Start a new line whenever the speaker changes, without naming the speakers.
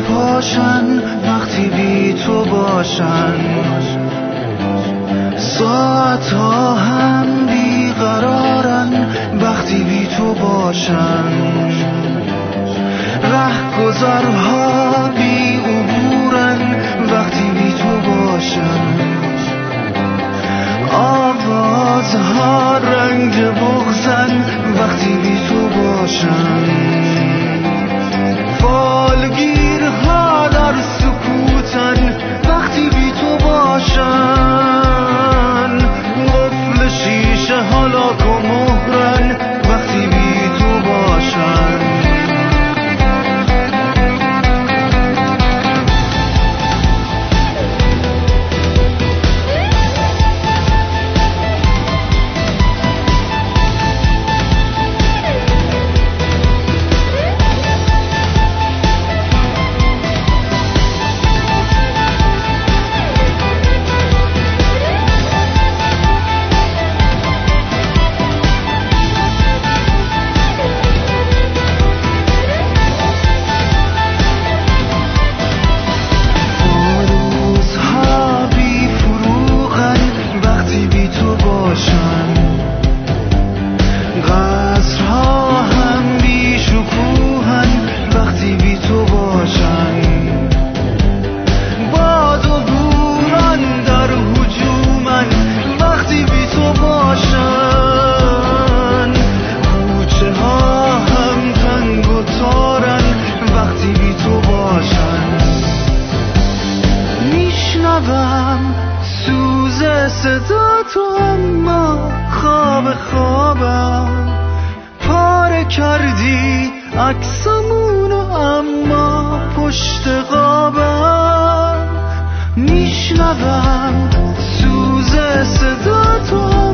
پاشن وقتی بی تو باشن، ساعت ها هم بیقرارن وقتی بی تو باشن، رهگذرها بی عبورن وقتی بی تو باشن، آوازها رنگ بغضن وقتی بی تو باشن، فالگیرها در سکوتن وقتی بی تو باشن، قفل شیشه ها لاک و مهرن وقتی بی تو باشن. سوز صدا تو اما خوابم پاره کردی عکسمونو اما پشت قابم، میشنوم سوز صدا تو